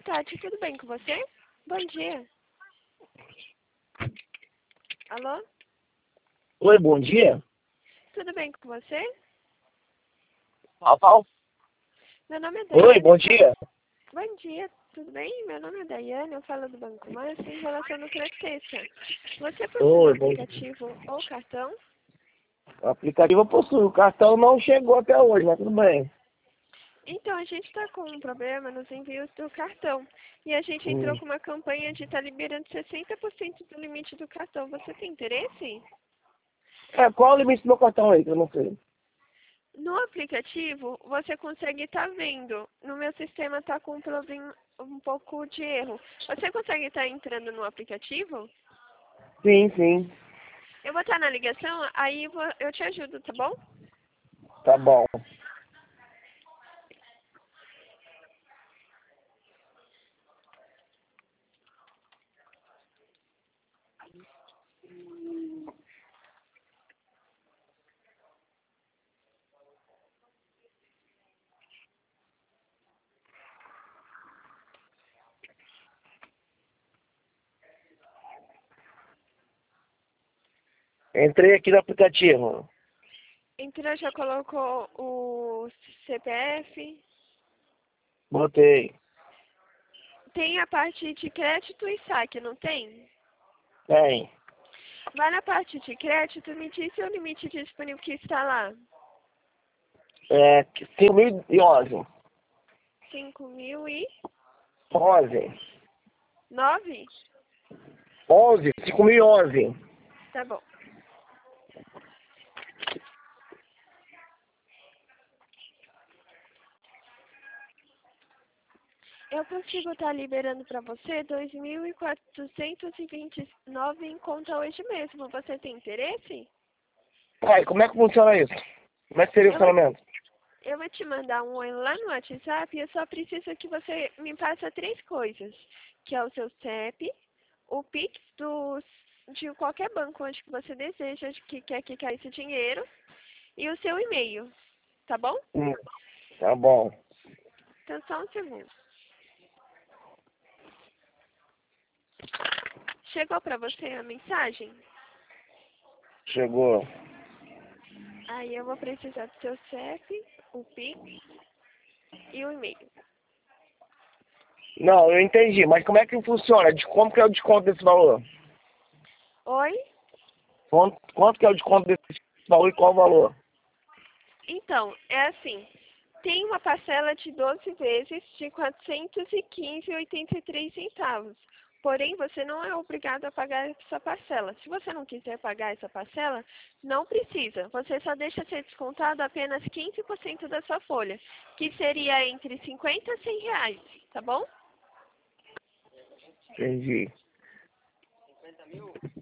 tarde, tudo bem com você? Bom dia. Alô? Oi, bom dia. Tudo bem com você? Fala. Meu nome é Oi, Daiane. bom dia. Bom dia, tudo bem? Meu nome é Daiane, eu falo do Banco Márcio em relação ao Crescença. Você possui um Oi, bom dia. aplicativo ou cartão? O aplicativo eu possuo. O cartão não chegou até hoje, mas tudo bem. Então, a gente está com um problema nos envios do cartão. E a gente entrou Hum. com uma campanha de estar liberando 60% do limite do cartão. Você tem interesse? Qual o limite do meu cartão aí, que eu não sei? No aplicativo, você consegue estar vendo. No meu sistema está com um pouco de erro. Você consegue estar entrando no aplicativo? Sim, sim. Eu vou estar na ligação, aí eu te ajudo, tá bom? Tá bom. Entrei aqui no aplicativo. Entrou, já colocou o CPF. Botei. Tem a parte de crédito e saque, não tem? Tem. Vai na parte de crédito, me diz o limite disponível que está lá. 5.011. 5.009? 11. 11. 5.011. Tá bom. Eu consigo estar liberando para você 2.429 em conta hoje mesmo. Você tem interesse? Como é que funciona isso? Como é que seria o Eu vou, funcionamento? eu vou te mandar um oi lá no WhatsApp e eu só preciso que você me passe três coisas. Que é o seu CEP, o Pix de qualquer banco onde que você deseja que quer que caia esse dinheiro e o seu e-mail. Tá bom? Tá bom. Então só um segundo. Chegou para você a mensagem? Chegou. Aí eu vou precisar do seu CEP, o Pix e o e-mail. Não, eu entendi, mas como é que funciona? Como que é o desconto desse valor? Oi? Quanto que é o desconto desse valor e qual o valor? Então, é assim. Tem uma parcela de 12 vezes de R$ 415,83. Porém, você não é obrigado a pagar essa parcela. Se você não quiser pagar essa parcela, não precisa. Você só deixa ser descontado apenas 15% da sua folha, que seria entre 50 e 100 reais, tá bom? Entendi.